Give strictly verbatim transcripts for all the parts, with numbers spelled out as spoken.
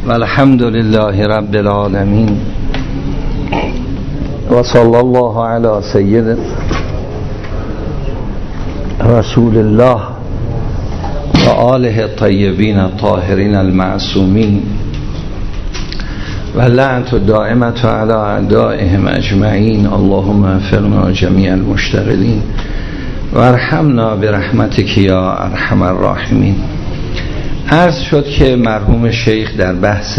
والحمد لله رب العالمين وصلى الله على سيد رسول الله وآله الطيبين الطاهرين المعصومين واللعنة الدائمة على أعدائهم أجمعين. اللهم اغفرنا جميع المشتغلين وارحمنا برحمتك یا ارحم الراحمین. عرض شد که مرحوم شیخ در بحث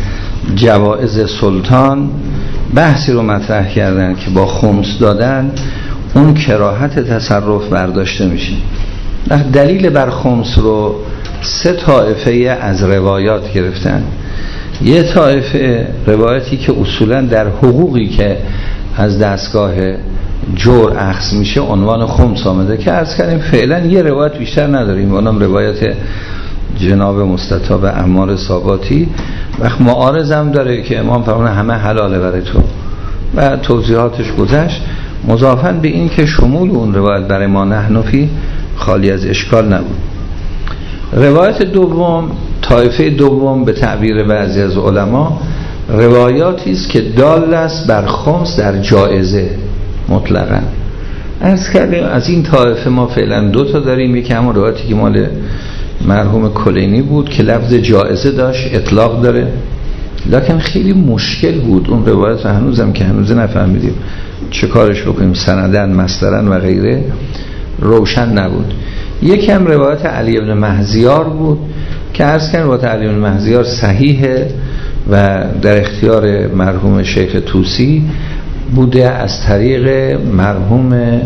جوائز سلطان بحثی رو مطرح کردن که با خمس دادن اون کراهت تصرف برداشته میشه. دلیل بر خمس رو سه طایفه از روایات گرفتن. یه طایفه روایتی که اصولا در حقوقی که از دستگاه جور اخذ میشه عنوان خمس آمده که عرض کردیم فعلا یه روایت بیشتر نداریم، اونم روایت جناب مستطاب عمار ساباتی وقت معارضم داره که امام فرمونه همه حلاله برای تو و توضیحاتش گذشت، مضافاً به این که شمول اون روایت برای ما نحنفی خالی از اشکال نبود. روایت دوم، طایفه دوم به تعبیر بعضی از علما روایاتی است که دال است بر خمس در جایزه مطلقاً. عرض کردیم از این طایفه ما فعلا دو تا داریم، یکی همون روایتی که مال مرحوم کلینی بود که لفظ جایزه داشت، اطلاق داره، لکن خیلی مشکل بود اون روایت، هنوزم که هنوز نفهمیدیم چه کارش بکنیم، سندن مصدرن و غیره روشن نبود. یکی هم روایت علی بن مهزیار بود که عرض کردن روایت علی بن مهزیار صحیحه و در اختیار مرحوم شیخ طوسی بوده از طریق مرحوم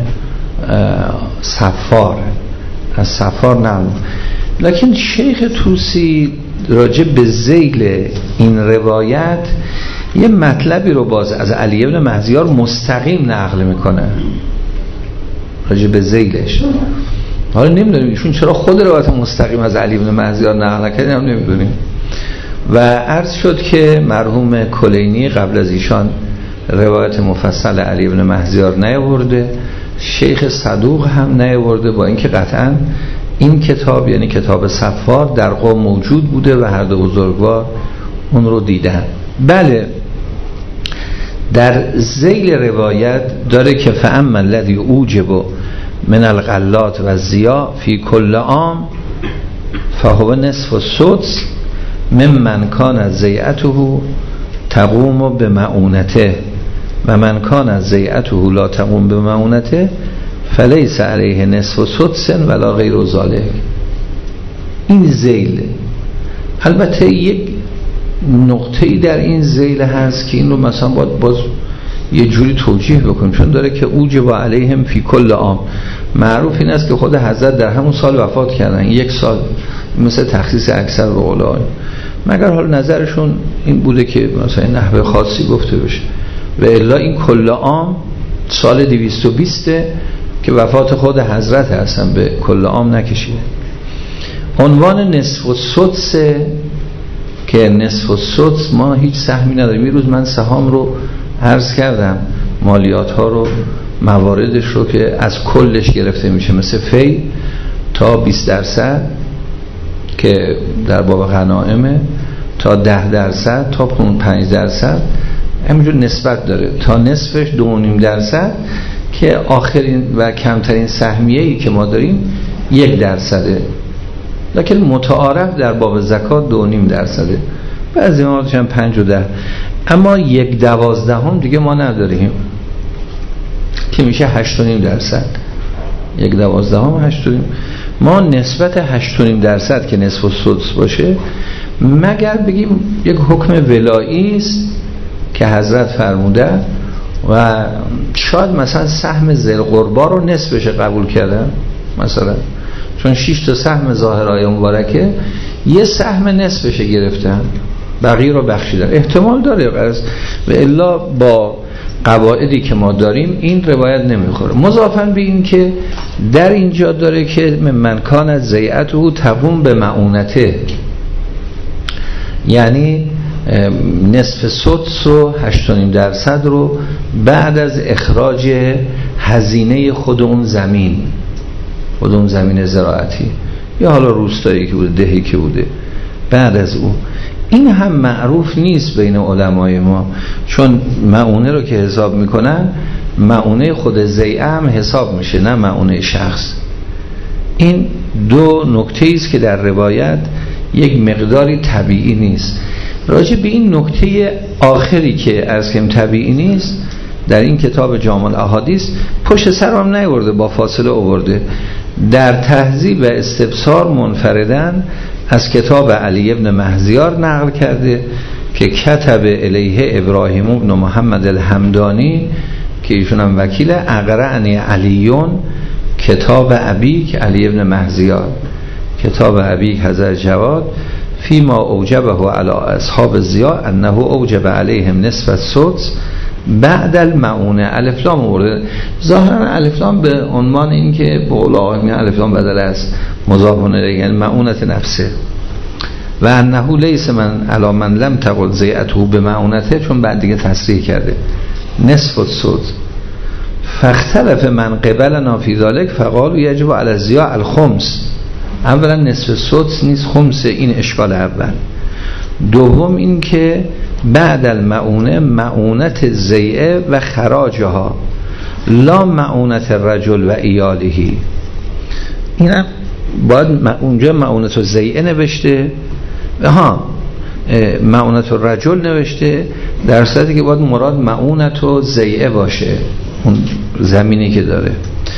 صفار، از صفار نبود. لکن شیخ طوسی راجع به ذیل این روایت یه مطلبی رو باز از علی بن مهزیار مستقیم نقل میکنه راجع به ذیلش. حالا نمیدونیم ایشون چرا خود روایت مستقیم از علی بن مهزیار نقل نکردن، هم نمیدونیم. و عرض شد که مرحوم کلینی قبل از ایشان روایت مفصل علی بن مهزیار نیاورده، شیخ صدوق هم نیاورده، با اینکه قطعاً این کتاب یعنی کتاب صفار در قوم موجود بوده و هر دو بزرگوار اون رو دیدن. بله در ذیل روایت داره که فاما الذی اوجب من الغلات و ضیاء فی کل عام فهو نصف السدس ممن کان ضیعته تقوم بمعونته و من کان ضیعته لا تقوم بمعونته فلیس علیه نصف سدس ولا غیر ذلک. این ذیل البته یک نقطه‌ای در این ذیل هست که این رو مثلا باید باز یه جوری توجیه بکنیم، چون داره که اوجب علیهم فی کل عام، معروف این است که خود حضرت در همون سال وفات کردن، یک سال، مثل تخصیص اکثر به قولای، مگر حال نظرشون این بوده که مثلا نحوه خاصی گفته بشه و الا این کل عام سال دویست و بیست که وفات خود حضرت هستن، به کل عام نکشیده. عنوان نصف و سدس که نصف و سدس ما هیچ سهمی نداریم. این روز من سهام رو عرض کردم، مالیات ها رو، مواردش رو که از کلش گرفته میشه، مثل فی تا بیست درصد که در باب غنائمه، تا ده درصد تا پنج درصد همینجور نسبت داره، تا نصفش دو و نیم درصد که آخرین و کمترین سهمیه‌ای که ما داریم یک درصده، لکن متعارف در باب زکات دو و نیم درصده، بعضی موادش هم پنج و ده، اما یک دوازدهم دیگه ما نداریم که میشه هشت و نیم درصد. یک دوازدهم هشت و نیم، ما نسبت هشت و نیم درصد که نصف و سدس باشه، مگر بگیم یک حکم ولایی است که حضرت فرموده و شاید مثلا سهم ذل قربا رو نصفش قبول کردن، مثلا چون شش تا سهم ظاهرای مبارکه یه سهم نصفش گرفتن، بقیه رو بخشیدن، احتمال داره قرض و الا با قواعدی که ما داریم این روایت نمیخوره. مضافاً به این که در اینجا داره که من کان از ضیعته تقوم به معونته، یعنی نصف سدس و هشت و نیم درصد رو بعد از اخراج هزینه خود اون زمین، خود اون زمین زراعتی یا حالا روستایی که بوده، دهی که بوده، بعد از او این هم معروف نیست بین علمای ما، چون معونه رو که حساب میکنن معونه خود زیعه هم حساب میشه، نه معونه شخص. این دو نکته است که در روایت یک مقداری طبیعی نیست. راجع به این نکته آخری که از کم طبیعی نیست در این کتاب جامع الاحادیث پشت سرم نیورده، با فاصله آورده. در تهذیب و استبصار منفردن از کتاب علی ابن مهزیار نقل کرده که کتب الیه ابراهیم ابن محمد الحمدانی که ایشون هم وکیل، اقرعنی علیون کتاب ابیک علی ابن مهزیار، کتاب ابیک حضرت جواد فیما اوجبه علی اصحاب ضیاء انه اوجب علیهم نصف السدس بعد المعونه. الف لام آورده، ظاهرا الف لام به عنوان این که به قول آقای میگن الف لام بدل است مضاف الیه، یعنی معونت نفسه. و انه لیس من علی من لم تقل زیعته به معونته، چون بعد دیگه تصریح کرده نصف السدس. فاختلف من قبلنا فی ذلک فقالوا یجب علی الضیاء الخمس. اولا نصف السدس نیست، خمس. این اشکال اول. دوم این که بعد المعونه معونت زیعه و خراجها، لا معونت الرجل و ایالهی. اینم باید اونجا معونت الزیعه نوشته، ها معونت الرجل نوشته، در صورتی که باید مراد معونت الزیعه باشه اون زمینی که داره.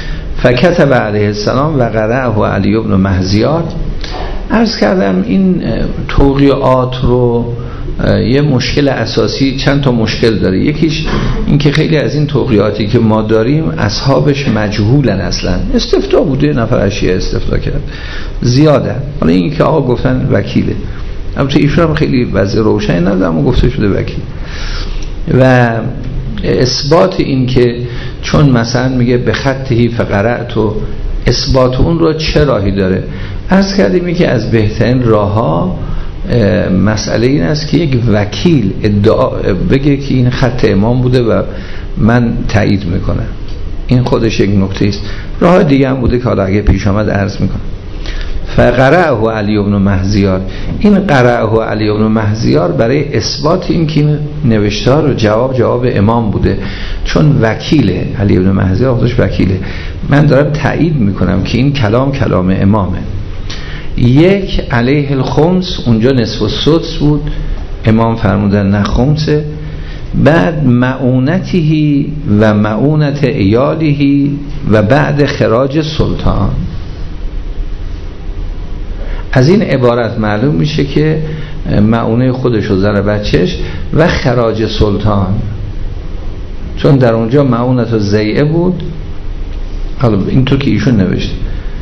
فکتب علیه السلام و قرأه علی ابن مهزیار. عرض کردم این توقیعات رو یه مشکل اساسی، چند تا مشکل داره. یکیش این که خیلی از این توقیعاتی که ما داریم اصحابش مجهولن، اصلا استفتاء بوده، نفر اشیاء استفتاء کرد زیاده. حالا این که آقا گفتن وکیله، البته ایشون هم خیلی وضع روشنی نداره اما گفته شده وکیل. و اثبات این که چون مثلا میگه به خطهی فقرأت، و اثبات اون رو چه راهی داره؟ عرض کردیم که از بهترین راه‌ها مسئله این است که یک وکیل ادعا بگه که این خط امام بوده و من تایید میکنم. این خودش یک نکته است. راه دیگه هم بوده که حالا اگه پیش آمد عرض میکنم. فقرأه علی ابن مهزیار. این قرأه علی ابن مهزیار برای اثبات این که این نوشته رو جواب جواب امام بوده، چون وکیله. علی ابن مهزیار خودش وکیله. من دارم تایید میکنم که این کلام کلام امامه. یک علیه الخمس، اونجا نصف السدس بود، امام فرمودن نه خمسه. بعد معونته و معونت ایاله و بعد خراج سلطان. از این عبارت معلوم میشه که معونه خودش و زن بچهش و خراج سلطان، چون در اونجا معونت و زیعه بود. حالا اینطور که ایشون نوشته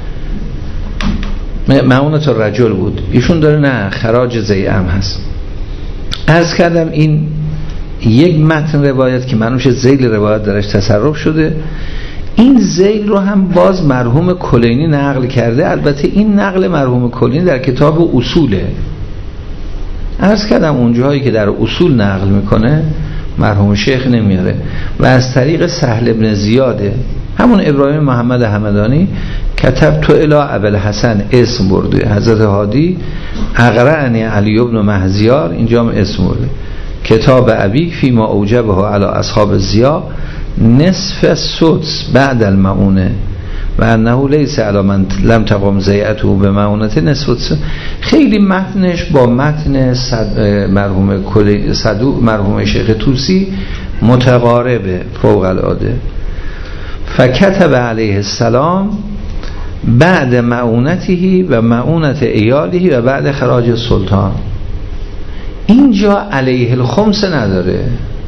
معونت و رجل بود، ایشون داره نه خراج زیعه هم هست. عرض کردم این یک متن روایت که منوش ذیل روایت درش تصرف شده. این ذیل رو هم باز مرحوم کلینی نقل کرده. البته این نقل مرحوم کلینی در کتاب اصوله. عرض کردم اونجاهایی که در اصول نقل میکنه مرحوم شیخ نمیاره و از طریق سهل ابن زیاده، همون ابراهیم محمد همدانی کتب تو الی ابوالحسن اسم برده، حضرت هادی اقرعنی علی ابن مهزیار، اینجا هم اسم برده، کتاب ابی فیما اوجبه علی اصحاب ضیاء نصف السدس بعد المعونه و انه لیس علی من لم تقم زیعته به معونته نصف السدس. خیلی متنش با متن صد مرحوم کلی صدوق مرحوم شیخ طوسی متقاربه فوق العاده. فکتب علیه السلام بعد معونته و معونت ایاله و بعد خراج سلطان. اینجا علیه الخمس نداره،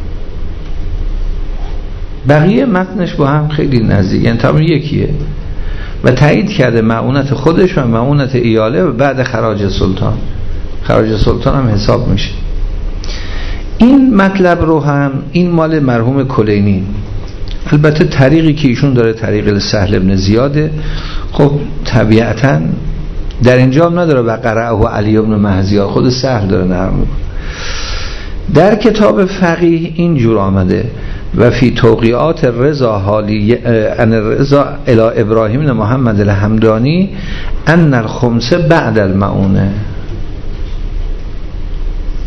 بقیه متنش با هم خیلی نزدیک، یعنی تمام یکیه و تایید کرده معونت خودش و معونت ایاله و بعد خراج سلطان. خراج سلطان هم حساب میشه. این مطلب رو هم این مال مرحوم کلینی، البته طریقی که ایشون داره طریق سهل ابن زیاده. خب طبیعتا در اینجا هم نداره و قرأه علی ابن مهزیار، خود سهل داره نقل میکنه. در کتاب فقیه اینجور آمده و فی توقیعات رضا حالی ان رضا الی ابراهیم محمد الحمدانی ان الخمس بعد المعونه.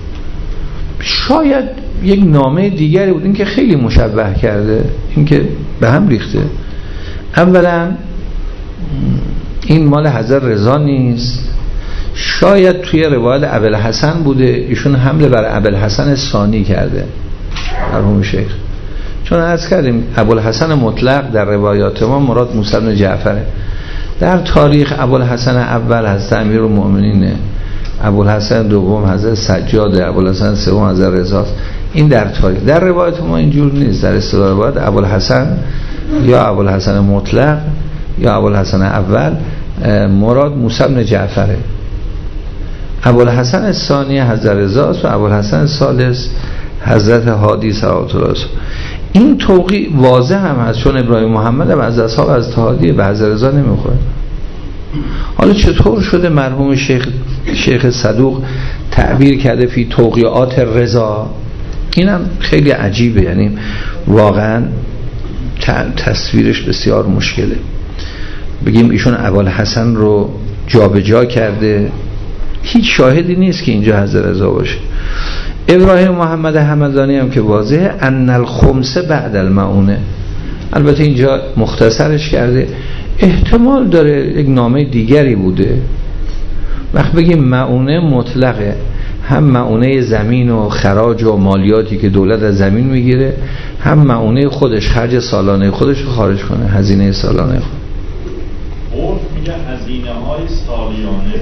شاید یک نامه دیگری بود، این که خیلی مشبه کرده، این که به هم ریخته. اولا این مال حضرت رضا نیست، شاید توی روایت ابوالحسن بوده، ایشون حمله بر ابوالحسن ثانی کرده مرحوم شیخ، چون عرض کردیم ابوالحسن مطلق در روایات ما مراد موسی بن جعفره. در تاریخ ابوالحسن اول حضرت امیرالمؤمنین، ابوالحسن دوم حضرت سجاد، ابوالحسن سوم حضرت رضا. این در تاریخ. در روایت ما اینجور نیست. در اصطلاح روایت ابوالحسن یا ابوالحسن مطلق یا ابوالحسن اول مراد موسی بن جعفره، ابوالحسن ثانی حضرت رضا و ابوالحسن الثالث حضرت هادی صلوات الله. این توقیع واضح هم هست، چون ابراهیم محمد هم از اصحاب از هادی به حضرت رضا نمیخوره. حالا چطور شده مرحوم شیخ شیخ صدوق تعبیر کرده فی توقیعات رضا؟ اینم خیلی عجیبه، یعنی واقعا تصویرش بسیار مشکله. بگیم ایشون ابوالحسن رو جابجا کرده، هیچ شاهدی نیست که اینجا حضرت رضا باشه. ابراهیم محمد همدانی هم که واضحه ان الخمس بعد المعونه، البته اینجا مختصرش کرده، احتمال داره یک نامه دیگری بوده. وقت بگیم معونه مطلقه، هم معونه زمین و خراج و مالیاتی که دولت از زمین میگیره، هم معونه خودش، خرج سالانه خودش رو خارج کنه، هزینه سالانه خود. عرف میگه هزینه های سالیانه.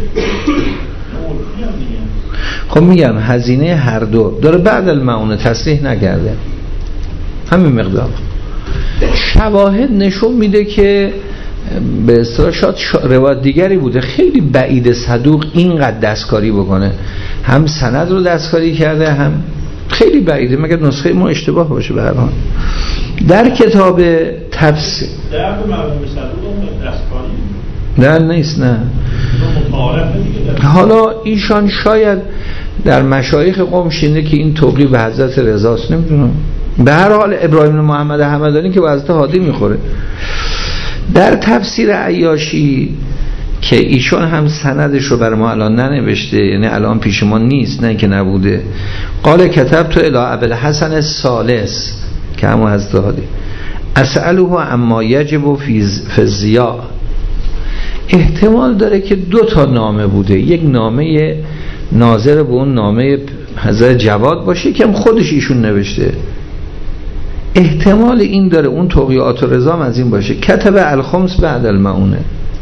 خب میگم هزینه هر دو داره بعد المعونه، تصریح نکرده، همین مقدار. شواهد نشون میده که به اصطلاح شاید روایت دیگری بوده. خیلی بعید صدوق اینقدر دستکاری بکنه، هم سند رو دستکاری کرده، هم خیلی بعیده، مگر نسخه ما اشتباه باشه. به هر حال در کتاب تفسیر در مرحوم صدوق دستکاری نه نیست، نه. حالا ایشان شاید در مشایخ قوم شینده که این توقیع به حضرت رضاست، نمیدونم. به هر حال ابراهیم محمد همدانی که به حضرت هادی میخوره. در تفسیر عیاشی که ایشون هم سندش رو بر ما الان ننوشته، یعنی الان پیش ما نیست، نه که نبوده، قال کتبت الی ابوالحسن الثالث که همون حضرت هادی اسأله اما یجب فی الضیاء. احتمال داره که دو تا نامه بوده، یک نامه ناظر به اون نامه حضرت جواد باشه که هم خودش ایشون نوشته. احتمال این داره اون توقیعات رضا از این باشه کتب الخمس بعد المعونه،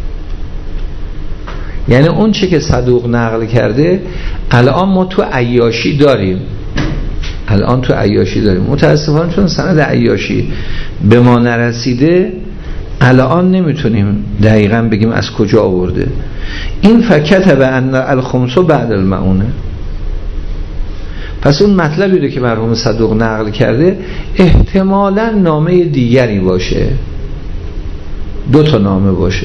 یعنی اون چه که صدوق نقل کرده الان ما تو عیاشی داریم، الان تو عیاشی داریم. متاسفانه چون سند عیاشی به ما نرسیده الان نمیتونیم دقیقاً بگیم از کجا آورده. این فکتب ان الخمس بعد المعونه، پس اون مطلبی رو که مرحوم صدوق نقل کرده احتمالاً نامه دیگری باشه، دو تا نامه باشه.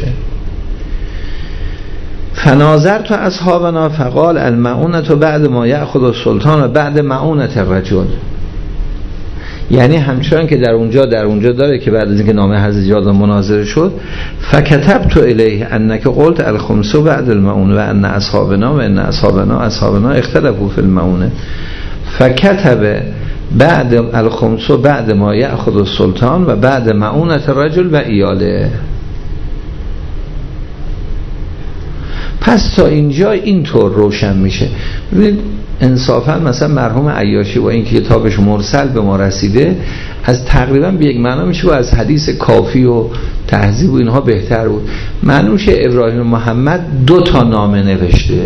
فناظر تو اصحابنا فقال المعونه بعد ما یأخذ السلطان و بعد معونه الرجل، یعنی همچنان که در اونجا در اونجا داره که بعد از اینکه نامه حضرت جواد مناظره شد فکتبت الیه انک قلت الخمس بعد المعونه و ان اصحابنا و ان اصحابنا اصحابنا اختلفوا فی المعونه فکتب بعد الخمس بعد ما یأخذ السلطان و بعد معونه الرجل و ایاله. پس تا اینجا اینطور روشن میشه. ببینید انصافا مثلا مرحوم عیاشی با این کتابش مرسل به ما رسیده، از تقریبا به یک معنا میشه و از حدیث کافی و تهذیب و اینها بهتر بود. معلوم شه ابراهیم محمد دو تا نامه نوشته،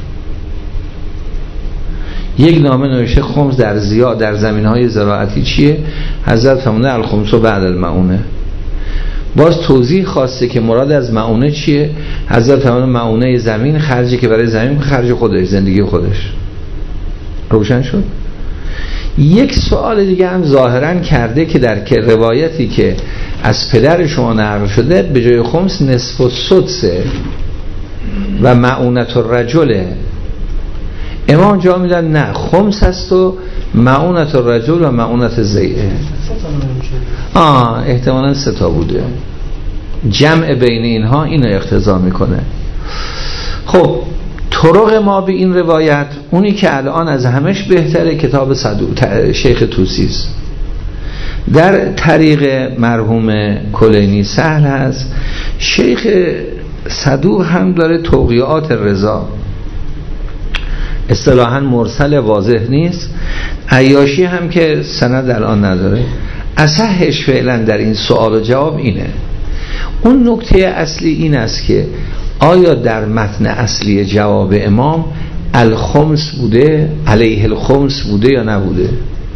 یک نامه نوشته خمس در زیا در زمینهای زراعتی چیه، حضرت فرموده الخمس بعد المعونه. باز توضیح خواسته که مراد از معونه چیه، حضرت فرموده معونه زمین، خرجی که برای زمین خرج خودش، زندگی خودش. روشن شد. یک سوال دیگه هم ظاهرا کرده که در که روایتی که از پدر شما نقل شده به جای خمس نصف و سدسه و معونت الرجله، امام جا میدن نه خمس هست و معونت الرجل و معونت زیعه. آه احتمالا سه تا بوده، جمع بین اینها اینو اقتضا میکنه. خب طرق ما به این روایت، اونی که الان از همش بهتره کتاب صدوق شیخ طوسی است. در طریق مرحوم کلینی سهل هست، شیخ صدوق هم داره توقیعات رضا، اصطلاحاً مرسل واضح نیست. عیاشی هم که سند الان نداره. اصحش فعلا در این سوال و جواب اینه. اون نکته اصلی این است که آیا در متن اصلی جواب امام الخمس بوده، علیه الخمس بوده یا نبوده؟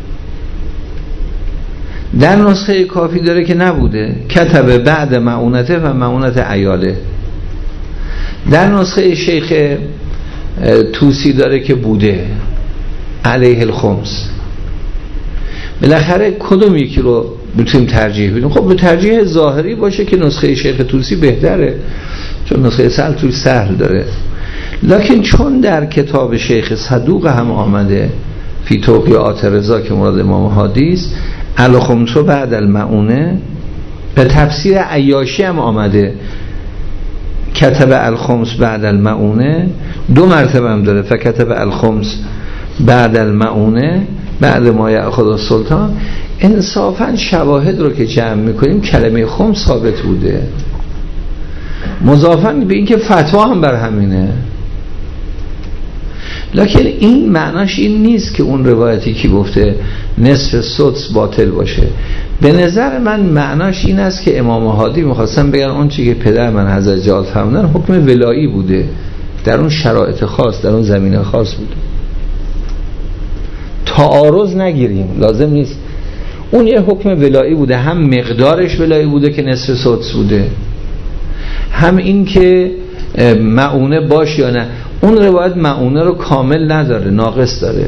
در نسخه کافی داره که نبوده، کتب بعد معونته و معونت عیاله. در نسخه شیخ طوسی داره که بوده، علیه الخمس. بالاخره کدوم یکی رو میتونیم ترجیح بدیم؟ خب به ترجیح ظاهری باشه که نسخه شیخ طوسی بهتره، چون نسخه سهل توش سهل داره. لکن چون در کتاب شیخ صدوق هم آمده فی توقیعات رضا که مراد امام هادی است، الخمس بعد المعونه، به تفسیر عیاشی هم آمده کتب الخمس بعد المعونه، دو مرتبه هم داره، فکتب الخمس بعد المعونه بعد ما یأخذ السلطان. انصافا شواهد رو که جمع میکنیم کلمه خمس ثابت بوده، مضافاً به این که فتوا هم بر همینه. لکن این معناش این نیست که اون روایتی که گفته نصف سدس باطل باشه. به نظر من معناش این است که امام هادی میخواستن بگن اون چی که پدر من حضرت جلال فرمودن حکم ولایی بوده، در اون شرایط خاص، در اون زمینه خاص بوده. تعارض نگیریم، لازم نیست. اون یه حکم ولایی بوده، هم مقدارش ولایی بوده که نصف سدس بوده، هم این که معونه باش یا نه. اون روایت معونه رو کامل نداره، ناقص داره.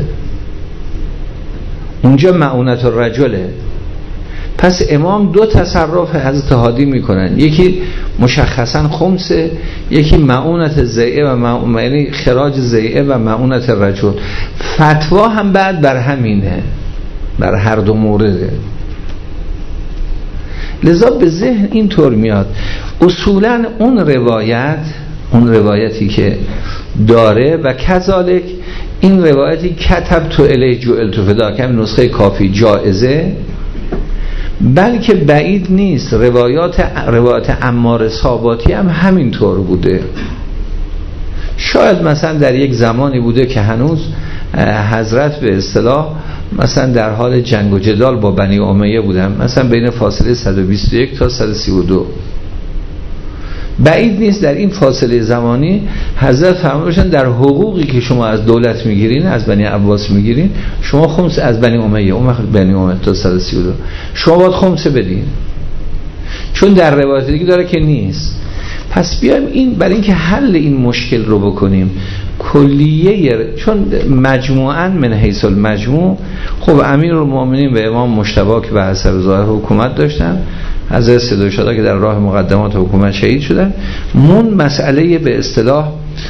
اونجا معونت الرجله. پس امام دو تصرف حضرت هادی میکنن، یکی مشخصا خمسه، یکی معونت زیعه و معون... یعنی خراج زیعه و معونت رجل. فتوا هم بعد بر همینه، بر هر دو مورده. لذا به ذهن اینطور میاد اصولا اون روایت، اون روایتی که داره و کذالک این روایتی کتب تو الی جعلت فدا که نسخه کافی جائزه، بلکه بعید نیست روایات روایات عمار صاباتی هم همین طور بوده. شاید مثلا در یک زمانی بوده که هنوز حضرت به اصطلاح مثلا در حال جنگ و جدال با بنی امیه بودن، مثلا بین فاصله صد و بیست و یک تا صد و سی و دو. بعید نیست در این فاصله زمانی حضرت فرموده باشن در حقوقی که شما از دولت میگیرین، از بنی عباس میگیرین، شما خمس از بنی امیه، اون وقت بنی امیه تا صد و سی و دو شما باید خمس بدین. چون در روایت دیگه داره که نیست. پس بیایم این برای اینکه حل این مشکل رو بکنیم کلیه، چون مجموعاً من حیث المجموع خب امیرالمومنین و امام مجتبی که به حسب ظاهر حکومت داشتن، حضرت سیدالشهدا که در راه مقدمات حکومت شهید شدن، مون مسئله به اصطلاح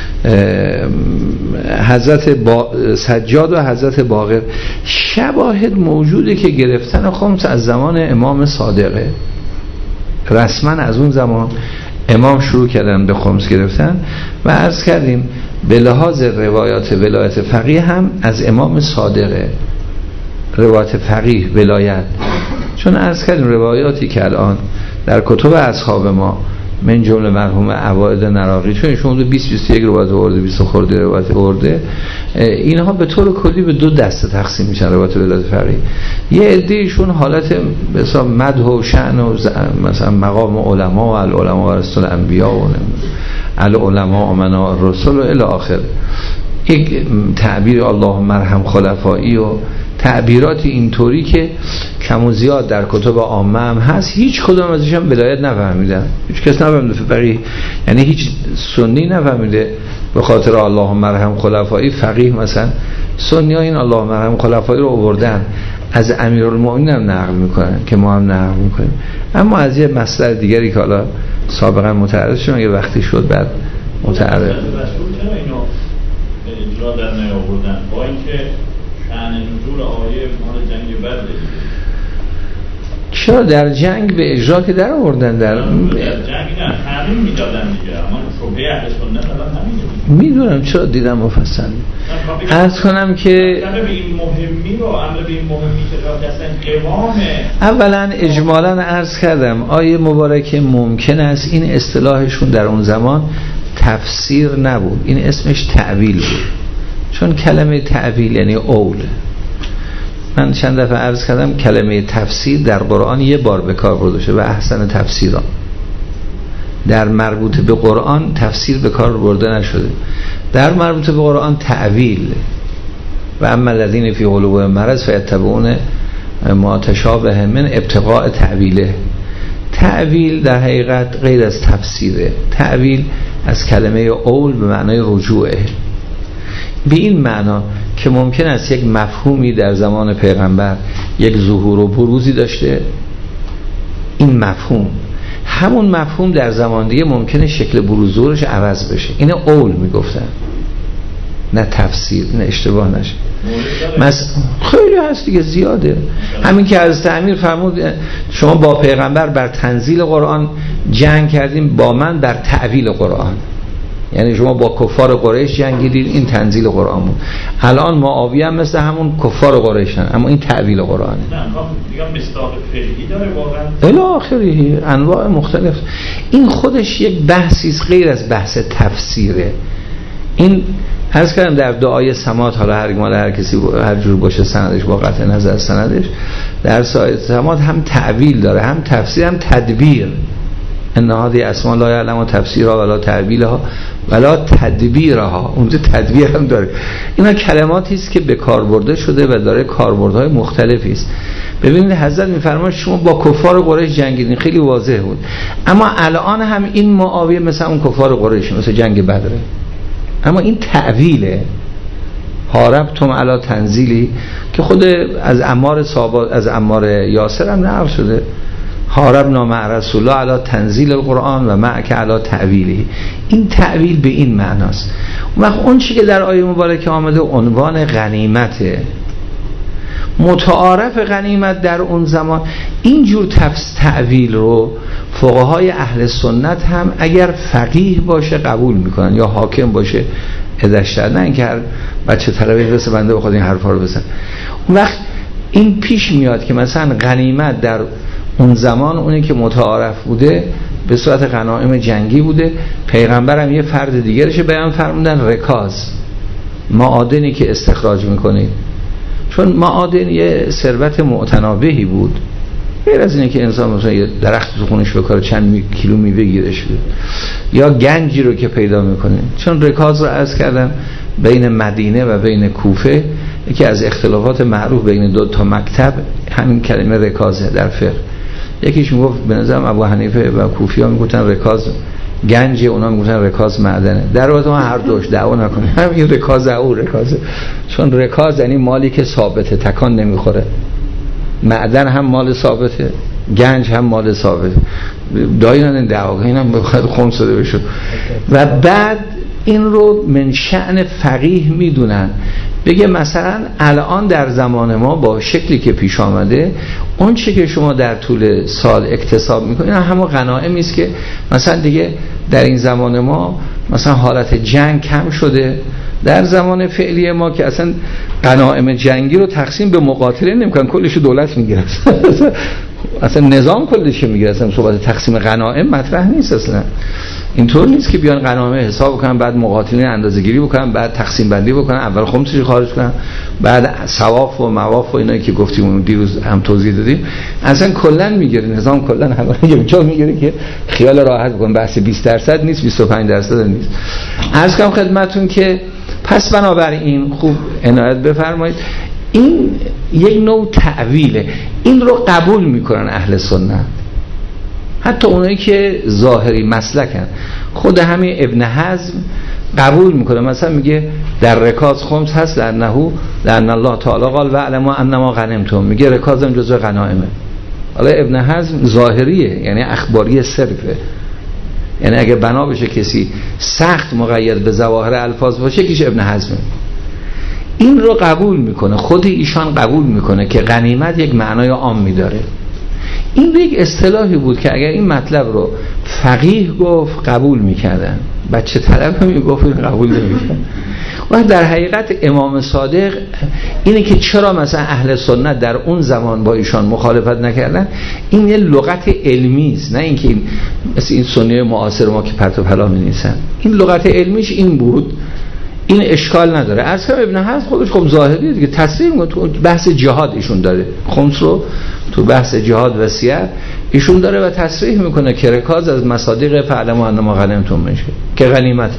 حضرت با سجاد و حضرت باقر. شواهد موجوده که گرفتن خمس از زمان امام صادقه، رسما از اون زمان امام شروع کردن به خمس گرفتن و عرض کردیم به لحاظ روایات ولایت فقیه هم از امام صادقه، روایت فقیه ولایت. چون عرض کردیم روایاتی که الان در کتب اصحاب ما من جمله مرحوم عوائد نراقی، چون ایشون بیست بیست و یک روایت آورده، بیست خورده روایت آورده، اینها به طور کلی به دو دسته تقسیم میشن روایت ولایت فقیه. یه عده‌ایشون حالت به حساب مدح و شأن و مثلا مقام علما و العلماء و رسول انبیا و العلماء امنا الرسل و الی آخر، یک تعبیر اللهم ارحم خلفایی و تعبیرات اینطوری که کم و زیاد در کتب عامه هم هست، هیچ کدوم ازش هم ولایت نفهمیدن، هیچ کس نفهمیده فقیه، یعنی هیچ سنی نفهمیده به خاطر اللهم ارحم خلفایی فقیه. مثلا سنی ها این اللهم ارحم خلفایی رو آوردن، از امیرالمومنین هم نقل میکنن که ما هم نقل میکنیم، اما از یه مصدر دیگری که حالا سابقا متعرض شدن اگه وقتی شد بعد متعرض اجرا در نیاوردن با اینکه شأن نزول آیه مال جنگ بدر. چرا در جنگ به اجرا که در آوردن در در جنگ نه همین میدادن دیگه، اما شبهه اهل سنت الان همینه. میدونم چرا دیدم مفصل. عرض کنم که امر به این مهمی رو امر به این مهمی که راه دستن قوام اولا اجمالا عرض کردم آیه مبارکه ممکن است این اصطلاحشون در اون زمان تفسیر نبود، این اسمش تعویل بود، چون کلمه تعویل یعنی اول. من چند دفعه عرض کردم کلمه تفسیر در قرآن یه بار به کار برده شده و احسن تفسیرا، در مربوط به قرآن تفسیر به کار برده نشده، در مربوط به قرآن تعویل. و اما الذین فی قلوبهم مرض فیتبعون ما تشابه من ابتغاء تعویله. تعویل در حقیقت غیر از تفسیره. تعویل از کلمه اول به معنای رجوعه، به این معنا که ممکن است یک مفهومی در زمان پیغمبر یک ظهور و بروزی داشته، این مفهوم همون مفهوم در زمان دیگه ممکنه شکل بروز ظهورش عوض بشه. این اول میگفتن، نه تفسیر، نه اشتباه نشه. مثلا خیلی هست دیگه، زیاده. همین که حضرت امیر فرمود شما با پیغمبر بر تنزیل قرآن جنگ کردیم، با من بر تعویل قرآن. یعنی شما با کفار قریش جنگیدید، این تنزیل قرآن بود. الان معاویه هم مثل همون کفار قریشن، اما این تعویل قرآنه. نه میگم مصداق فعلی داره واقعا الی آخره، انواع مختلف. این خودش یک بحثی است غیر از بحث تفسیره. این عرض کردم در دعای سماط، حالا هر مال هر کسی هر جور باشه سندش با قطع نظر سندش، در سایه سماط هم تعویل داره، هم تفسیر، هم تدبیر. ان هذه اسماء لا یعلم تفسیرها ولا تعویلها ولا تدبیرها. اونجا تدبیر هم داره. اینا کلماتی است که به کار برده شده و داره کاربردهای مختلفی است. ببینید حضرت میفرماید شما با کفار قریش جنگیدین، خیلی واضح بود. اما الان هم این معاویه مثل اون کفار قریش، مثل جنگ بدره، اما این تعویله. حاربتم علی تنزیلی که خود از عمار صحابه، از عمار یاسر هم نقل شده، حاربنا مع رسول الله علی تنزیل القرآن و معک علی تعویلی. این تعویل به این معناست. وقت اون چی که در آیه مبارکه آمده عنوان غنیمته، متعارف غنیمت در اون زمان، اینجور تفس تعویل رو فقهای اهل سنت هم اگر فقیه باشه قبول میکنن یا حاکم باشه ادشتر، نه اینکه هر بچه طلبه برسه بنده بخواد این حرفا رو بزن. اون وقت این پیش میاد که مثلا غنیمت در اون زمان اونی که متعارف بوده به صورت غنایم جنگی بوده. پیغمبر هم یه فرد دیگرش بیان فرمودن، رکاز، معادنی که استخراج میکنید، چون معادن یه ثروت معتنابهی بود، غیر از اینه که انسان مثلا یه درخت تو خونش بکاره چند می... کیلو میوه گیرش بود، یا گنجی رو که پیدا میکنه. چون رکاز رو عرض کردم بین مدینه و بین کوفه یکی از اختلافات معروف بین دو تا مکتب همین کلمه رکازه در فقه. یکیش میگفت به نظرم ابو حنیفه و کوفی‌ها میگفتن رکاز گنج، اونا میگفتن رکاز معدنه. در واقع ما هر دوش دعوا نکنیم، همین رکاز او رکازه، چون رکاز یعنی مالی که ثابته، تکان نمیخوره. معدن هم مال ثابته، گنج هم مال ثابته. دایران این دعوا، اینم بخواد خمس شده بشه. و بعد این رو من شأن فقیه میدونن، بگه مثلا الان در زمان ما با شکلی که پیش آمده اون چه که شما در طول سال اکتساب میکنید همون غنائمی است که مثلا دیگه در این زمان ما مثلا حالت جنگ کم شده. در زمان فعلی ما که اصلا غنایم جنگی رو تقسیم به مقاتلین نمیکنن، کلش دولت میگیره، اصلا نظام کلش میگیره، اصلا صحبت تقسیم غنایم مطرح نیست. اصلا اینطور نیست که بیان غنایم حساب بکنن بعد مقاتلین اندازه‌گیری بکنن بعد تقسیم بندی بکنن، اول خمسش خارج کنن بعد ثواف و مواف و اینایی که گفتیم اون دیروز هم توضیح دادیم. اصلا کلا میگیره، نظام کلا همه یه جا میگیره که خیال راحت بکن. بحث بیست درصد نیست، بیست و پنج درصد نیست. عرض کنم خدمتتون که پس بنابراین خوب عنایت بفرمایید، این یک نوع تعویله. این رو قبول میکنن اهل سنت، حتی اونایی که ظاهری مسلکن. خود همین ابن حزم قبول میکنه، مثلا میگه در رکاز خمس هست در نحو لأن الله تعالی قال واعلموا انما غنمتم، میگه رکازم جزء غنائمه. حالا ابن حزم ظاهریه، یعنی اخباری صرفه، یعنی اگه بنا بشه کسی سخت مقید به ظواهر الفاظ باشه کیش ابن حزمه. این رو قبول میکنه، خود ایشان قبول میکنه که غنیمت یک معنای عامی داره. این یک اصطلاحی بود که اگر این مطلب رو فقیه گفت قبول میکردن، بچه طلب هم گفت قبول نمیکردن. و در حقیقت امام صادق اینه که چرا مثلا اهل سنت در اون زمان با ایشان مخالفت نکردن، این یه لغت علمی است، نه اینکه این مثل این سنی معاصر ما که پرت و پلا می‌نویسن. این لغت علمیش این بود، این اشکال نداره. اصلا ابن حزم خودش خب ظاهریه دیگه، تصریح میکنه تو بحث جهاد ایشون داره، خمس رو تو بحث جهاد و سیر ایشون داره و تصریح میکنه که رکاز از مصادیق فعلم و انما غنمتون میشه که غنیمته.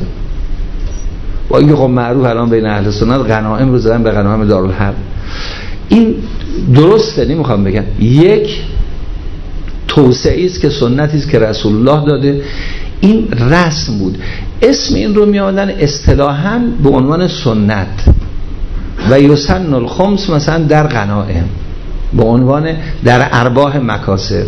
با اینکه خب معروف الان بین اهل سنت غنایم رو زدن به غنایم دارالحرب. این درسته، نمیخوام بگم یک توسعه است که سنتی است که رسول الله داده، این رسم بود. اسم این رو می آوردن اصطلاحاً به عنوان سنت و یسن الخمس مثلا در غنایم به عنوان در ارباح مکاسب.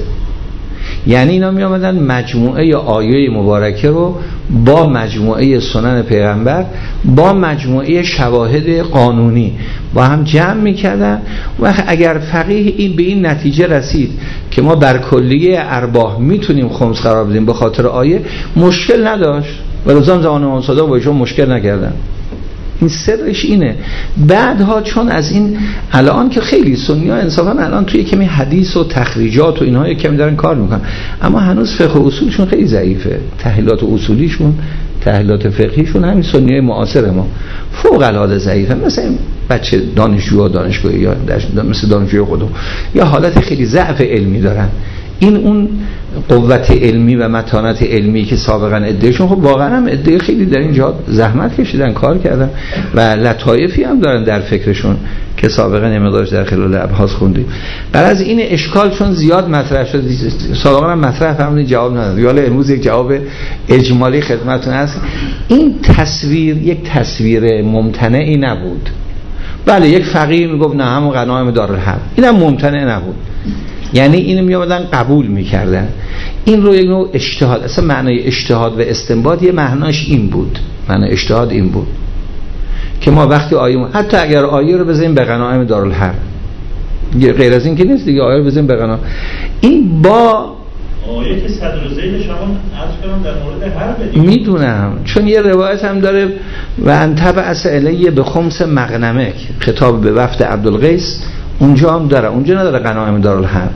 یعنی اینا می آمدن مجموعه آیه مبارکه رو با مجموعه سنن پیغمبر با مجموعه شواهد قانونی با هم جمع می کردن و اگر فقیه این به این نتیجه رسید که ما بر کلیه ارباح میتونیم خمس قرار بدیم به خاطر آیه، مشکل نداشت و روزان زمان امام صادق با ایشون مشکل نکردن. این سرش اینه. بعدها چون از این الان که خیلی سنی ها انصافا الان توی کمی حدیث و تخریجات و اینها کمی دارن کار میکنن، اما هنوز فقه اصولشون خیلی ضعیفه. تحلیلات اصولیشون، تحلیلات فقهیشون همین سنی های معاصر ما فوق العاده ضعیفه. مثلا بچه دانشجو و دانشگاهی یا مثل دانشجوی خودم یا حالت خیلی ضعف علمی دارن. این اون قوت علمی و متانت علمی که سابقا ادعیشون خب واقعا هم ادعی خیلی در اینجا زحمت کشیدن، کار کردن و لطایفی هم دارن در فکرشون که سابقا نمیدارش در خلال ابحاث خوندیم. برای از این اشکال چون زیاد مطرح شد، سابقا هم مطرح فهمونی جواب نداد، یالا امروز یک جواب اجمالی خدمتتون هست. این تصویر یک تصویر ممتنعی نبود. بله یک فقیه میگفت نه همون غنایم دارالحرب، اینم ممتنع نبود، یعنی اینو می آمدن قبول میکردن. این رو یک نوع اجتهاد، اصلا معنای اجتهاد و استنباط یه معناش این بود، معنای اجتهاد این بود که ما وقتی آیه، حتی اگر آیه رو بزنیم به غنایم دارالحرب، غیر از این که نیست دیگه، آیه رو بزنیم به غنایم، این با آیه که صدر و زیل شما عرض کنم در مورد حرب دیگه میدونم، چون یه روایت هم داره و انتبع اسئله به خمس مغنمک، خطاب به وفد عبدالقیس، اونجا هم داره، اونجا نداره غنایم دارالحرب،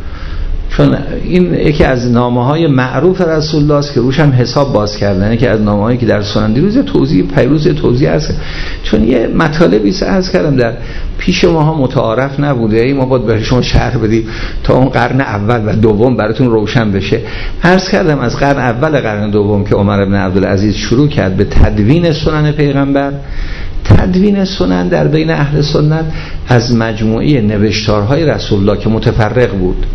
چون این یکی از نامه‌های معروف رسول الله است که روش هم حساب باز کردن، یکی از نامه‌هایی که در سنن دیروز توضیح پیروز توضیح است، چون یه مطالبی عرض کردم در پیش ماها متعارف نبوده، ای ما باید به شما شرح بدیم تا اون قرن اول و دوم براتون روشن بشه. عرض کردم از قرن اول قرن دوم که عمر بن عبدالعزیز شروع کرد به تدوین سنن پیغمبر. تدوین سنن در بین اهل سنت از مجموعه نوشتارهای رسول الله که متفرق بود،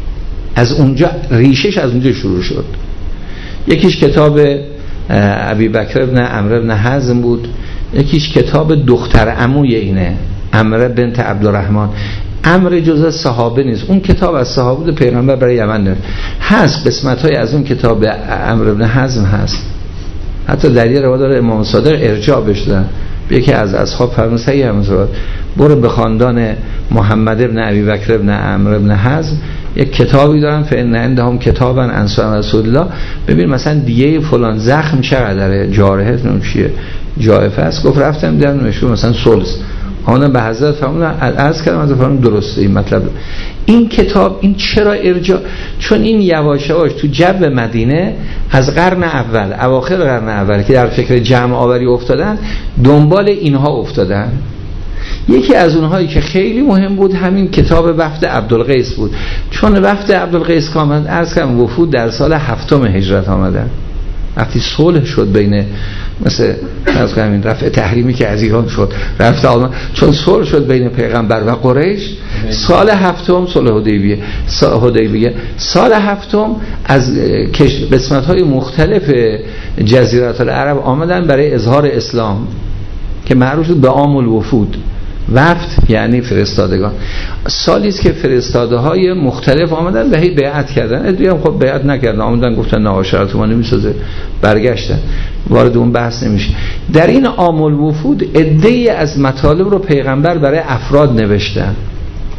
از اونجا ریشش از اونجا شروع شد. یکیش کتاب ابی بکر ابن عمرو ابن حزم بود، یکیش کتاب دختر عموی اینه عمرو بنت عبدالرحمن. عمرو جزء صحابه نیست، اون کتاب از صحابه بود، پیغمبر برای یمن نوشت. هست قسمت‌های از اون کتاب عمرو ابن حزم هست، حتی در یه روایت داره امام صادق ارجاع بهش دادن، یکی از اصحاب فرمود صحیح هم صحبت برو به خاندان محمد ابن ابی بکر ابن عمرو ابن حزم یک کتابی دارن، فإن عندهم کتابا عن رسول الله، ببین مثلا دیگه فلان زخم چقدره، جارحه چیه، جائفه است. گفت رفتم دیدم نوشته مثلا سلس، آن به حضرت فرمودن عرض کردم از فرمون درسته این مطلب. این کتاب این چرا ارجاع؟ چون این یواش یواش تو جو مدینه از قرن اول، اواخر قرن اول که در فکر جمع آوری افتادن، دنبال اینها افتادن. یکی از اونهایی که خیلی مهم بود همین کتاب وفد عبدالقیس بود، چون وفد عبدالقیس کامل عرض کردم وفود در سال هفتم هجرت آمدن، وقتی صلح شد بین مثل از همین رفع تحریمی که از ایران شد رفت آلمان، چون صلح شد بین پیغمبر و قریش سال هفتم صلح حدیبیه، حدیبیه سال هفتم از قسمت‌های مختلف جزیره العرب آمدن برای اظهار اسلام که معروف شد به عام الوفود. وفد یعنی فرستادگان. سالی است که فرستاده های مختلف آمدن و هی بیعت کردن، ادعی هم خب بیعت نکردن، آمدن گفتن نه شرط ما نمیسازه، برگشتن، وارد اون بحث نمیشه. در این عام الوفود ادعی از مطالب رو پیغمبر برای افراد نوشتن،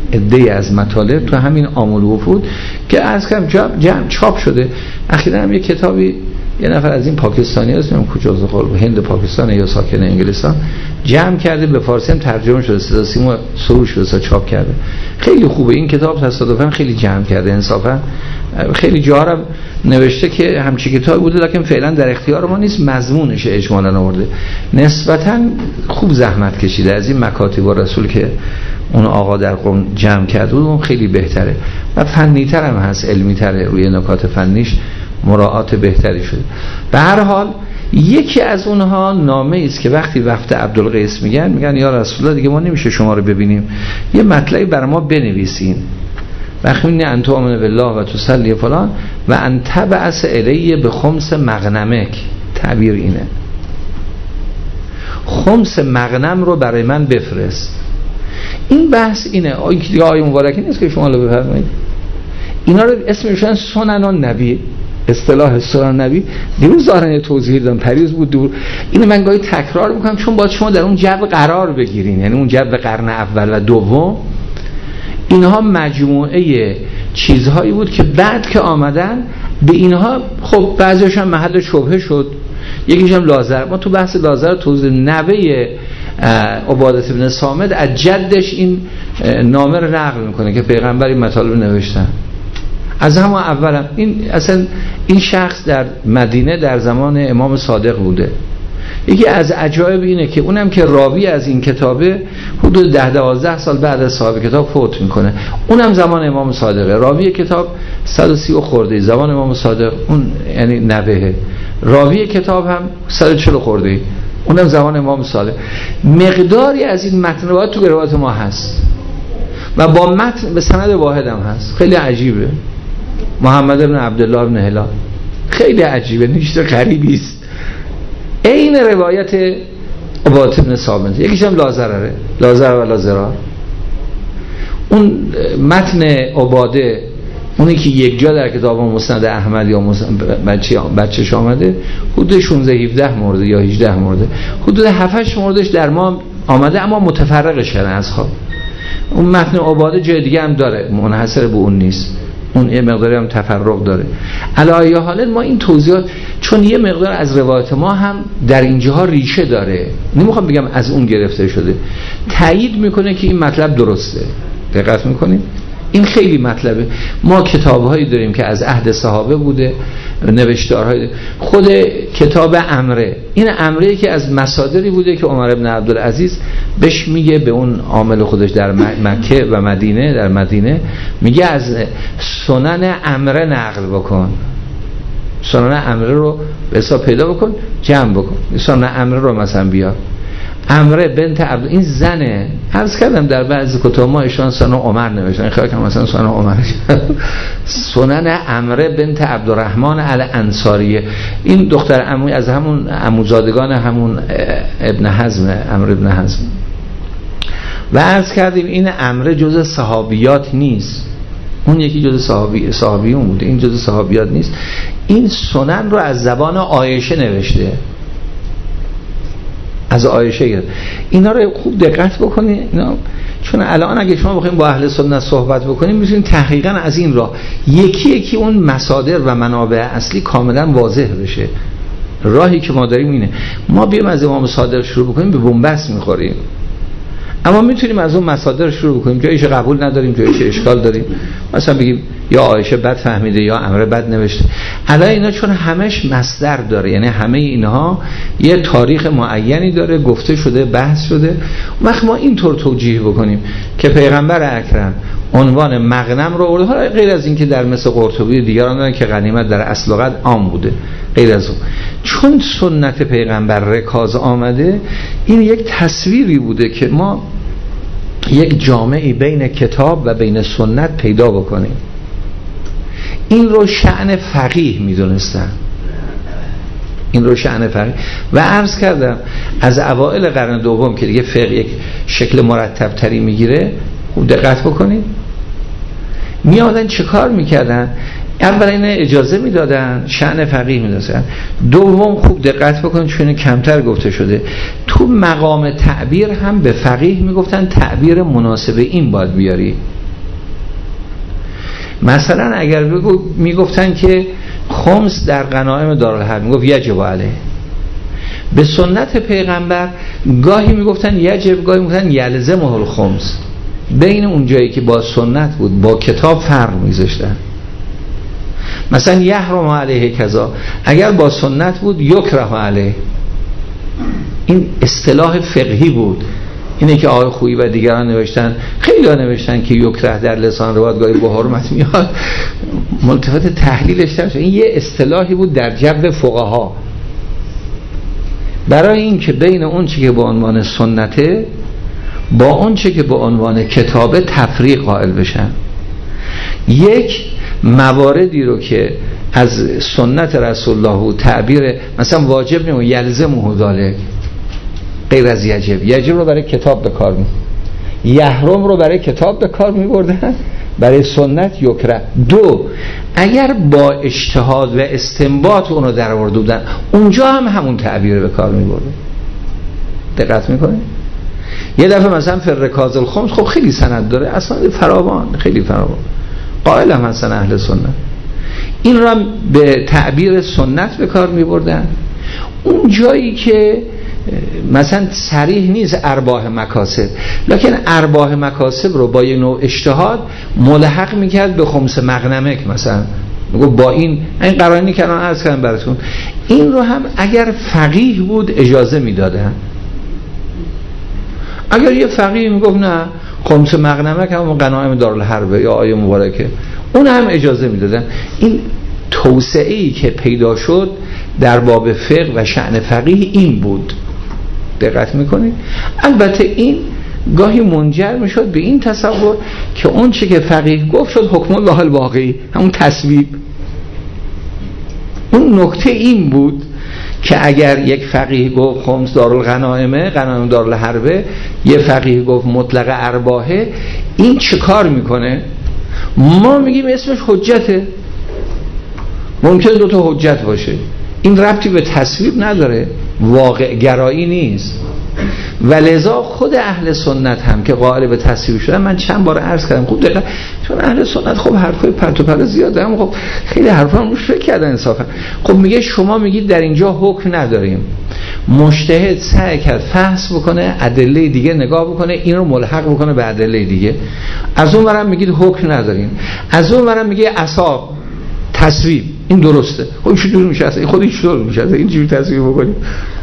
عده‌ای از مطالب تو همین آمل وفود که عرض کردم جمع, جمع چاپ شده. اخیراً هم یه کتابی یه نفر از این پاکستانی هست، نمیدونم کجا خالق هند پاکستان یا ساکن انگلستان، جمع کرده به فارسی هم ترجمه شده، صدا سیما سروش شده، چاپ کرده. خیلی خوبه این کتاب، تصادفاً خیلی جمع کرده، انصافاً خیلی جاها نوشته که همچی کتابی بوده لکن فعلا در اختیار ما نیست، مضمونش اجمالاً آورده. نسبتاً خوب زحمت کشیده از این مکاتب رسول که اون آقا در قم جمع کرده اون خیلی بهتره و فنی‌تر هم هست، علمی‌تره، روی نکات فنیش مراعات بهتری شده. به هر حال یکی از اونها نامه است که وقتی وفد عبدالقیس میگن میگن یا رسول الله دیگه ما نمیشه شما رو ببینیم، یه مطلبی برای ما بنویسین. وقتی میگن انت آمن بالله و تصلی فلان و انت بعث الیه به خمس مغنمک، تعبیر اینه خمس مغنم رو برای من بفرست. این بحث اینه، دیگه آیه مبارکی نیست که شما رو بفرمایید. اینا رو اسمشون سنن النبی، اصطلاح سنن نبی. دیروز دارن توضیح دادم، پریز بود دور. اینو من گاهی تکرار میکنم چون باید شما در اون جو قرار بگیرین، یعنی اون جو قرن اول و دوم. اینها مجموعه چیزهایی بود که بعد که آمدن به اینها خب بعضیش هم محل شبهه شد. یکیش هم لازر، ما تو بحث لازر توضیح نوه عبادت بن صامت از جدش این نامه رو نقل میکنه که پیغمبر این مطالب نوشتن. از همون اولم این اصلا این شخص در مدینه در زمان امام صادق بوده. یکی از عجایب اینه که اونم که راوی از این کتابه حدود ده دوازده سال بعد از صاحب کتاب فوت میکنه، اونم زمان امام صادقه. راوی کتاب صد و سی و خورده زمان امام صادق، اون یعنی نوهه. راوی کتاب هم صد و چهل خورده، اونم زمان امام صادق. مقداری از این متن روایت تو روایت ما هست و با متن به سند واحد هم هست. خیلی عجیبه. محمد بن عبدالله بن هلال، خیلی عجیبه، نیست غریبی است. این روایت عبادت بن صامت، یکیش هم لازرره، لازر و لازرار. اون متن عباده اونی که یک جا در کتاب مسند احمد یا بچه بچه‌ش آمده حدود شانزده هفده مورد یا هجده مورد، حدود هفت هشت موردش در ما آمده اما متفرقش کردن از خواب. اون متن عباده جای دیگه هم داره، منحصر به اون نیست، اون یه مقداری هم تفرق داره. علی حال ما این توضیحات چون یه مقدار از روایت ما هم در اینجاها ریشه داره، نمیخوام بگم از اون گرفته شده، تایید میکنه که این مطلب درسته. دقت میکنید؟ این خیلی مطلبه. ما کتابهایی داریم که از عهد صحابه بوده، نوشتارهای خود کتاب امره، این امره که از مصادری بوده که عمر ابن عبدالعزیز بهش میگه، به اون عامل خودش در مکه و مدینه، در مدینه میگه از سنن امره نقل بکن، سنن امره رو به حساب پیدا بکن، جمع بکن، سنن امره رو مثلا بیار. امره بنت عبد، این زنه. عرض کردم در بعضی کتاب ما ایشان سنن عمر نوشتن، خیلی که مثلا سنن عمر سنن امره بنت عبدالرحمن الانصاریه. این دختر عموی از همون عموزادگان همون ابن حزم، امر ابن حزم. و عرض کردیم این امره جزء صحابیات نیست، اون یکی جزء صحابی صحابیون بوده، این جزء صحابیات نیست. این سنن رو از زبان عایشه نوشته، از عایشه گرفت. اینا رو خوب دقت بکنید اینا، چون الان اگه شما بخواید با اهل سنت صحبت بکنید میتونید تحقیقا از این راه یکی یکی اون مصادر و منابع اصلی کاملا واضح بشه. راهی که ما داریم اینه، ما بیایم از امام صادق شروع بکنیم به بنبست میخوریم، اما میتونیم از اون مصادر شروع بکنیم، جایش قبول نداریم، جایش اشکال داریم، مثلا بگیم یا عایشه بد فهمیده یا امر بد نوشته. الان اینا چون همش مصدر داره، یعنی همه اینها یه تاریخ معینی داره، گفته شده، بحث شده. وقت ما اینطور توجیه بکنیم که پیغمبر اکرم عنوان مغنم رو آورده، غیر از این که در مثل قرطبی دیگران دارن که غنیمت در اصل لغت عام بوده، غیر از اون چون سنت پیغمبر رکاز آمده، این یک تصویری بوده که ما یک جامعی بین کتاب و بین سنت پیدا بکنیم. این رو شأن فقیه میدونستن، این رو شأن فقیه. و عرض کردم از اوائل قرن دوم که دیگه فقه یک شکل مرتب تری میگیره، خوب دقت بکنید میادن چه کار میکردن. اولا این اجازه میدادن، شأن فقیه میدادن. دوم خوب دقت بکنید چون کمتر گفته شده، تو مقام تعبیر هم به فقیه میگفتن تعبیر مناسب این باید بیاری. مثلا اگر بگو میگفتن که خمس در غنایم دارالحرب، میگفت یجب علیه. به سنت پیغمبر گاهی میگفتن یجب، گاهی میگفتن یلزمه الخمس. بین اون جایی که با سنت بود با کتاب فرق میذاشتن. مثلا یحرم علیه کذا، اگر با سنت بود یکره علیه. این اصطلاح فقهی بود. اینه که آقای خویی و دیگران نوشتن، خیلی ها نوشتن که یکره در لسان روایت گاهی به حرمت میاد، ملتفت تحلیلش نمیشه. این یه اصطلاحی بود در جو فقها برای این که بین اون چی که به عنوان سنته با اون چی که به عنوان کتابه تفریق قائل بشن. یک مواردی رو که از سنت رسول الله و تعبیر مثلا واجب نمون یلزمه ذالک، غیر از یجب، یجب رو برای کتاب به کار می، یحرم رو برای کتاب به کار می بردن، برای سنت یکره. دو، اگر با اجتهاد و استنباط اونو در آورده بودن اونجا هم همون تعبیر به کار می بردن. دقت میکنید؟ یه دفعه مثلا فی رکاز الخمس، خب خیلی سند داره، اصلا فراوان، خیلی فراوان، قائل هم هستن اهل سنت، این رو هم به تعبیر سنت به کار می بردن. اون جایی که مثلا صریح نیست ارباح مکاسب، لکن ارباح مکاسب رو با یه نوع اجتهاد ملحق میکرد به خمس مغنمک، مثلا میگو با این این قرائنی که الان عرض کردم براتون، این رو هم اگر فقیه بود اجازه میدادن. اگر یه فقیه میگفت نه خمس مغنمک هم غنایم دارالحرب یا آیه مبارکه، اون هم اجازه میدادن. این توسعه‌ای که پیدا شد در باب فقه و شأن فقیه این بود. دقت میکنید؟ البته این گاهی منجر میشد به این تصور که اون چی که فقیه گفت شد حکم الله الواقعی، همون تصویب. اون نکته این بود که اگر یک فقیه گفت خمس دارالغنائمه، غنایم دارالحربه، یه فقیه گفت مطلق ارباحه، این چه کار میکنه؟ ما میگیم اسمش حجته، ممکن دو تا حجت باشه، این ربطی به تصویب نداره، واقع گرایی نیست. و لذا خود اهل سنت هم که قائل به تصویب شدن، من چند بار عرض کردم خوب دقیقا، چون اهل سنت خب حرفای پرت و پلا زیاده، هم خب خیلی حرفا رو فکر کردن انصافا. خب میگه شما میگید در اینجا حکم نداریم، مجتهد سعی کرد فحص بکنه، ادله دیگه نگاه بکنه، این رو ملحق بکنه به ادله دیگه. از اون ورم میگید حکم نداریم، از اون ورم میگه اصحاب تصویب، این درسته. خب این چطور میشه اصلا؟ خود این چطور میشه اصلا؟ این چجوری تصویب بکنیم؟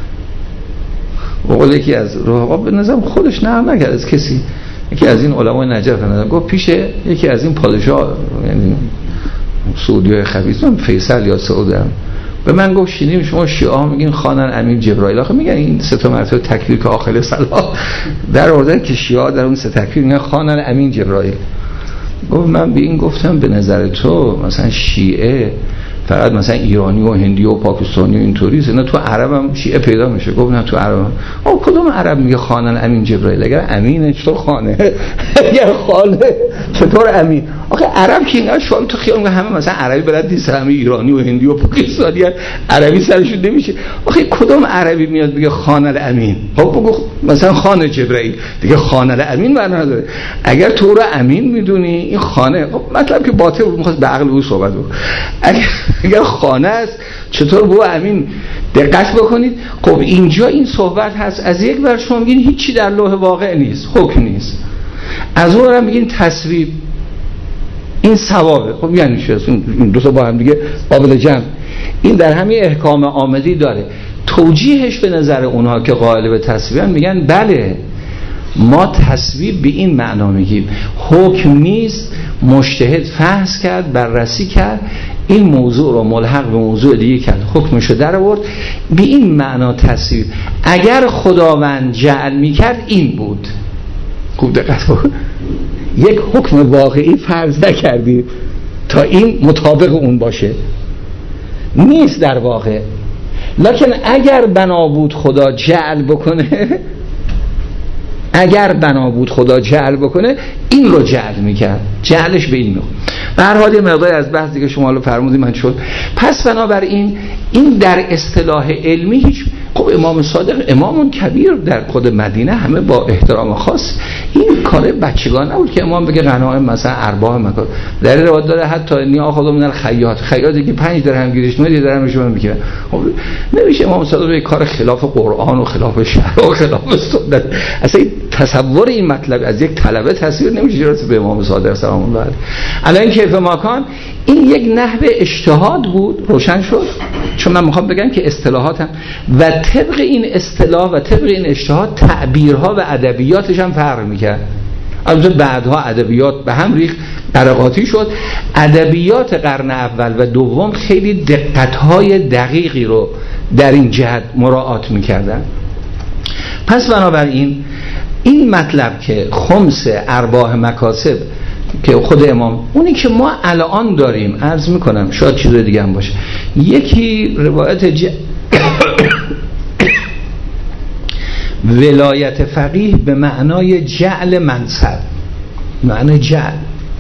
وقال یکی از رفقا به نظرم خودش نقل نکرد از کسی، یکی از این علمای نجف نظرم گفت پیش یکی از این پادشاه، یعنی سعودی خبیث، من فیصل یا سعودم، به من گفت شینیم شما شیعه ها میگین خوانن امین جبرائیل. آخه میگن این سه تا مرتبه تکبیر که آخر صلات در آوردن که شیعه ها در اون سه تکبیر میگن خوانن امین جبرائیل. گفت من به این گفتم به نظر تو مثلا شیعه فقط مثلا ایرانی و هندی و پاکستانی و اینطوریه، نه تو عرب هم شیعه پیدا میشه؟ گفت نه تو عرب هم. آ کدوم عرب میگه خوانن امین جبرائیل؟ اگر امینه چطور خانه؟ اگر خانه چطور امین؟ آخه عرب که اینا شما تو خیال میگه همه مثلا عربی بلد نیست، همه ایرانی و هندی و پاکستانی عربی سرشون نمیشه. آخه کدوم عربی میاد بگه خوانن امین؟ خب بگو مثلا خانه جبرائیل دیگه، خوانن امین معنا نداره. اگر تو رو امین میدونی این خانه، خب مطلب که باطل بود، میخواست به عقل او صحبت بکنه. اگر اگر خانه است چطور بو امین؟ دقت بکنید. خب اینجا این صحبت هست، از یک ور شما میگین هیچی در لوح واقع نیست، حکم نیست، از اون ور میگین تصویب، این ثوابه. خب یعنی چی؟ این دو تا با هم دیگه قابل جمع. این در همین احکام آمدی داره. توجیهش به نظر اونها که قائل به تصویبن میگن بله ما تصویب به این معنا میگیم، حکم نیست، مجتهد فحص کرد، بررسی کرد، این موضوع رو ملحق به موضوع دیگه کرد، حکمشو در آورد، به این معنا تصویب. اگر خداوند جعل میکرد این بود. خوب دقت کن، یک حکم واقعی فرض نکردی تا این مطابق اون باشه، نیست در واقع. لکن اگر بنا بود خدا جعل بکنه، اگر بنا بود خدا جعل بکنه این رو جعل میکرد، جعلش به این نوع. به هر حال یه مقداری از بحث دیگه شما رو فرمودید من شد. پس بنابراین این در اصطلاح علمی هیچ، خب امام صادق امامون کبیر در خود مدینه، همه با احترام خاص، این کار بچگانه نبود که امام بگه غنایم مثلا ارباح مکان. در این روایت داره حتی نیا خدا من الخیاط، خیاطی که پنج درهم گیرش میاد یه درهمش من میگیره. خب نمیشه امام صادق به کار خلاف قرآن و خلاف شرع و خلاف سنت. اصلا تصور این مطلب از یک طلبه تصویر نمیشه جرات به امام صادق سلام الله علیه. الان کیف ماکان این یک نحوه اجتهاد بود، روشن شد. چون من میخوام بگم که اصطلاحاتم و طبق این اصطلاح و طبق این اجتهاد تعبیرها و ادبیاتش هم فرق میکرد. البته بعدها ادبیات به هم ریخت، برقاتی شد. ادبیات قرن اول و دوم خیلی دقت‌های دقیقی رو در این جهت مراعات میکردن. پس بنابراین این مطلب که خمس ارباح مکاسب که خود امام اونی که ما الان داریم، عرض میکنم شاید چیز دیگه هم باشه. یکی روایت ج... ولایت فقیه به معنای جعل منصب، معنی جعل.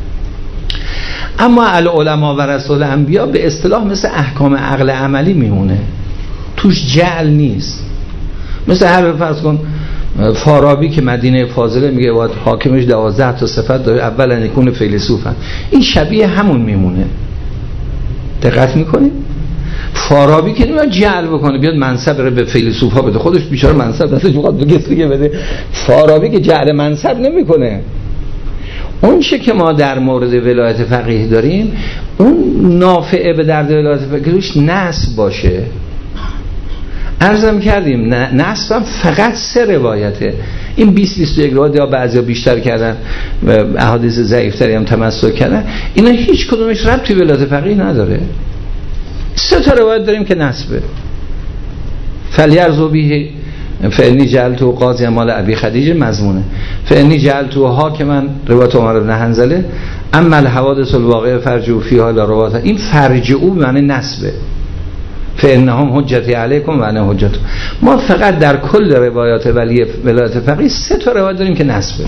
اما العلماء و رسول انبیا به اصطلاح مثل احکام عقل عملی میمونه، توش جعل نیست. مثل هر فرض کن فارابی که مدینه فاضله میگه باید حاکمش دوازده تا صفت داره، اولا یکون فیلسوفن، این شبیه همون میمونه. دقت میکنید؟ فارابی که نمیاد جعل بکنه بیاد منصب رو به فیلسوف ها بده، خودش بیچاره منصب نداره میخواد به کسی دیگه بده. فارابی که جعل منصب نمیکنه. اون چه که ما در مورد ولایت فقیه داریم اون نافعه به درد ولایت فقیهش نصب باشه. عرضم کردیم نصب هم فقط سه روایته. این بیست بیست و یک روایت یا بعضیا بیشتر کردن و احادیث ضعیف‌تری هم تمسک کردن، اینا هیچ کدومش ربطی به ولایت فقیه نداره. سه تا روایت داریم که نصبه. فلیرزو بیه فانی جعلتو قاضی مال ابی خدیجه مضمونه، فانی جعلتو حاکما روایت عمر بن حنظله، اما الحوادث الواقعه فرجعوا فیها لا روایت. این فرجعوا معنی نصبه، فانهم حجتی علیکم و انا حجت. ما فقط در کل روایات ولی ولایت فقیه سه تا روایت داریم که نصبه.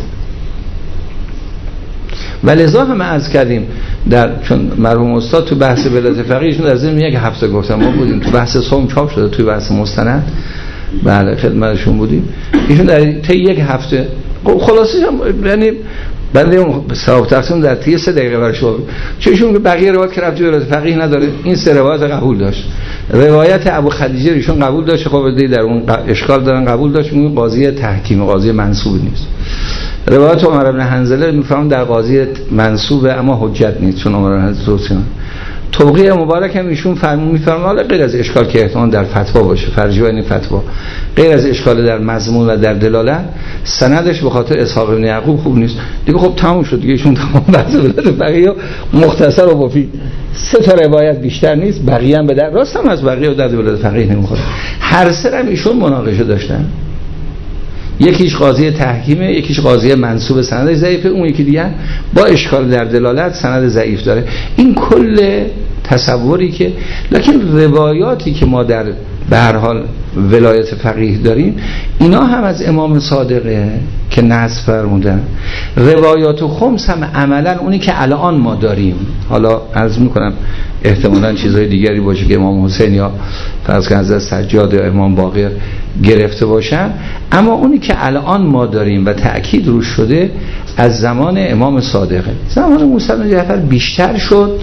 ولذا هم عرض کردیم در چون مرحوم استاد تو بحث ولایت فقیهشون در ضمن یک هفته گفتم ما بودیم تو بحث صوم چاپ شده، تو بحث مستند بله خدمتشون بودیم، ایشون در طی یک هفته خلاصش هم یعنی بنده اون ثواب تقسیم در طی سه دقیقه برای شما چون بقیه روایت که ربطی به ولایت فقیه نداره این سه روایت قبول داشت. روایت ابو خدیجه ایشون قبول داشت، خب در اون اشکال دارن قبول داشت، میگه قاضی تحکیم قاضی منصوب نیست. روایت عمر بن حنظله میفهمم در قاضی منصوبه اما حجت نیست، چون عمر بن حنظله توقیع مبارک هم ایشون فرمون میفرمایند حالا غیر از اشکال که احتمال در فتوا باشه، فرجیه این فتوا، غیر از اشکال در مضمون و در دلالت، سندش به خاطر اسحاق بن یعقوب خوب نیست دیگه. خب تموم شد دیگه، ایشون تمام بحث ولایت فقیه مختصر و مفید، سه تا روایت بیشتر نیست، بقیه هم به در راست هم از بقیه و در ولایت فقیه نمیخوره. هر سه هم ایشون مناقشه داشتن، یکیش قاضی تحکیمه، یکیش قاضی منصوب سند ضعیفه، اون یکی دیگه با اشکال در دلالت سند ضعیف داره. این کل تصوری که لکن روایاتی که ما در به هر حال ولایت فقیه داریم اینا هم از امام صادقه که نصب فرمودن. روایات خمس هم عملا اونی که الان ما داریم، حالا عرض میکنم احتمالاً چیزهای دیگری باشه که امام حسین یا فرض کن حضرت سجاد یا امام باقر گرفته باشن، اما اونی که الان ما داریم و تأکید روش شده از زمان امام صادقه. زمان موسی بن جعفر بیشتر شد.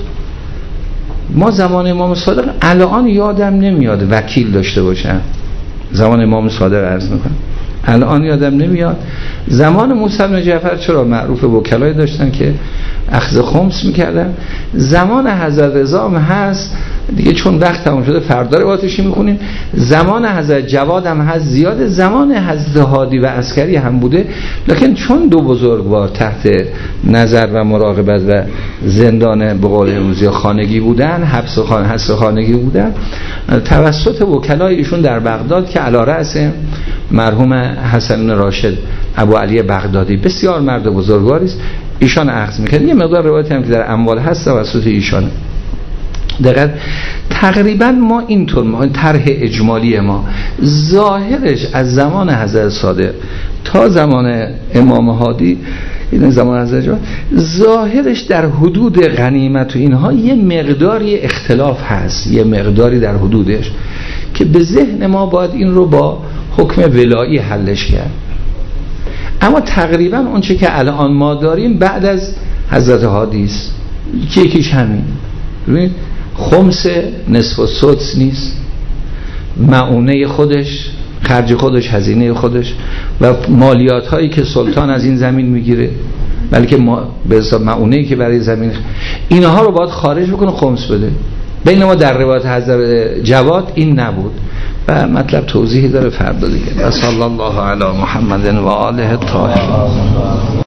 ما زمان امام صادق الان یادم نمیاد وکیل داشته باشم، زمان امام صادق عرض میکنم الان یادم نمیاد. زمان موسی بن جعفر چرا معروف وکلای داشتن که اخذ خمس میکردن. زمان حضرت رضا هم هست دیگه، چون وقت تموم شده فردا روایتش میخونیم. زمان حضرت جواد هم هست زیاده، زمان حضرت هادی و عسکری هم بوده، لکن چون دو بزرگوار تحت نظر و مراقبت و زندان به قول امروزی خانگی بودن، حبس خانه حبس خانگی بودن، توسط وکلای ایشون در بغداد که علی رأس مرحوم حسن بن راشد ابو علی بغدادی بسیار مرد بزرگواری است، ایشان اخذ میکنه. یه مقدار روایتی هم که در اموال هست توسط ایشانه. دقیقاً تقریبا ما اینطور ما طرح اجمالی ما ظاهرش از زمان حضرت صادق تا زمان امام هادی، این زمان حضرت جواد، ظاهرش در حدود غنیمت و اینها یه مقداری اختلاف هست، یه مقداری در حدودش که به ذهن ما باید این رو با حکم ولایی حلش کرد. اما تقریبا اون چه که الان ما داریم بعد از حضرت هادی است. یکی یکیش همین. ببینید خمس نصف و سدس نیست، معونه خودش، خرج خودش، هزینه خودش و مالیات هایی که سلطان از این زمین میگیره، بلکه ما به حساب معونه‌ای که برای زمین، اینها رو باید خارج بکنه خمس بده. بینما در روایت حضرت جواد این نبود و مطلب توضیحی داره فردا دیگه. و صلی الله علی محمد و آله الطاهرین.